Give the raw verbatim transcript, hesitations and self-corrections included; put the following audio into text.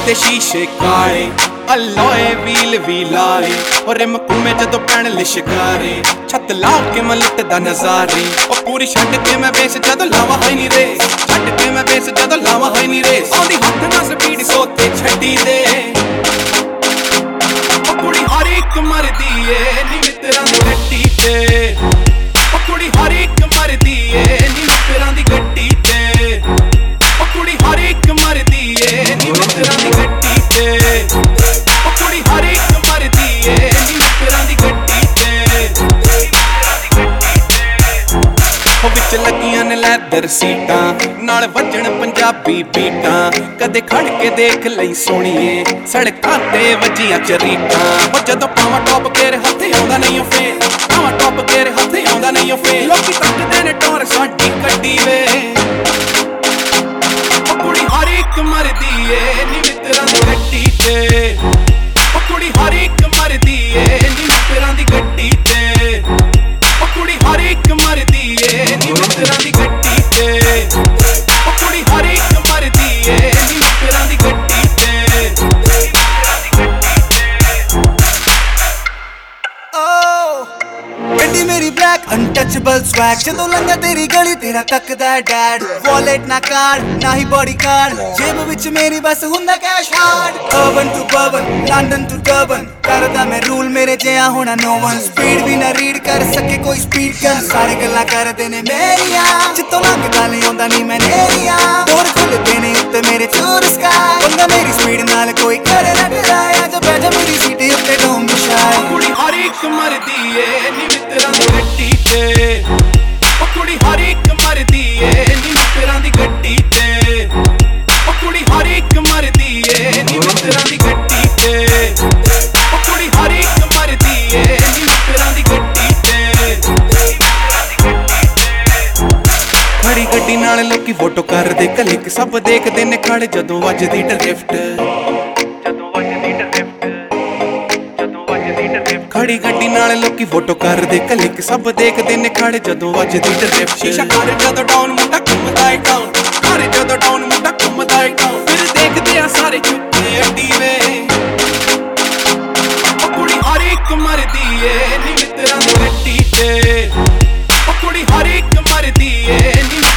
दे शीशे काले alloy wheel भी लाए और रिम घूमे जदों पैण लिशकारे छत ला के मैं लुटदा नजारे ओ पूरी छड्ड के मैं बेस जदों लावा है नी रे छड्ड के मैं बेस जदों लावा है नी रे आउंदी हत्थ ना स्पीड सोते छड्डी दे ओ कुड़ी हर एक मरदी ए नी मित्तरां दी गड्डी ते ओ कुड़ी हर एक मरदी ए नी मित्तरां दी गड्डी ते ओ कुड़ी हर एक मरदी ए नी मित्तरां दी गड्डी ते ओ कुड़ी हर एक मरदी ए नी मित्तरां दी गड्डी ते ओ विच लगियां ने लैदर सीटां नाल वजण पंजाबी बीटां कदे खड़ के देख लई सोहणीए सड़कां ते वजियां चरीटां ओ जदों पावां टॉप केर हत्थे आउंदा नहीं ओ फेर पावां टॉप केर हत्थे आउंदा नहीं ओ फेर लोकी तकदे ने टोर साडी कड्डी वे ओ कुड़ी हर एक मरदी ए नी मित्तरां दी गड्डी ते ओ कुड़ी हर एक मरदी ए नी मित्तरां दी गड्डी ते ओ कुड़ी हर एक मरदी ए नी मित्तरां दी गड्डी ते ओ कुड़ी हर एक मरदी ए नी मित्तरां दी गड्डी ते गड्डी मेरी ब्लैक अनटचेबल स्वैग जदों लंघा तेरी गली तेरा तकदा डैड वॉलेट ना कार्ड ना ही बॉडी कार्ड जेब विच मेरी बस हुंदा cash hard urban to bourbon London to Durban करदा मैं रूल मेरे जिहा होना नो वन स्पीड भी ना रीड कर सके कोई स्पीड कर सारे गल्लां करदे ने मेरियां जित्तों लंघदा नहीं आउंदा नहीं मैं नेरियां डोर खुलदे ने उत्ते मेरे चोर स्काई बंदा मेरी स्पीड नाल कोई करे ना डराया जब बैठा मेरी सीट उत्ते डोंग बिछाए कुड़ी हर एक मरदी ए नी मित्तरां दी गड्डी ते ओ कुड़ी हर एक मरदी ए नी मित्तरां दी गड्डी ते ओ कुड़ी हर एक मरदी ए नी मित्तरां दी गड्डी ते ओ कुड़ी हर एक मरदी ए नी मित्तरां दी गड्डी ते खड़ी गड्डी नाल लोकी फोटो करदे क्लिक सब देखदे ने खड़ जदों वजदी ड्रिफ्ट खड़ी गड्डी नाल लोकी फोटो करदे क्लिक सब देखदे ने खड़ जदों वजदी ड्रिफ्ट शीशा कर जदों डाउन मुंडा घुमदा ए डाउन कर जदों डाउन मुंडा घुमदा ए डाउन फिर देखदे आ सारे चुक्के अड्डी वे ओ कुड़ी हर एक मरदी ए नी मित्तरां दी गड्डी ते ओ कुड़ी हर एक मरदी ए नी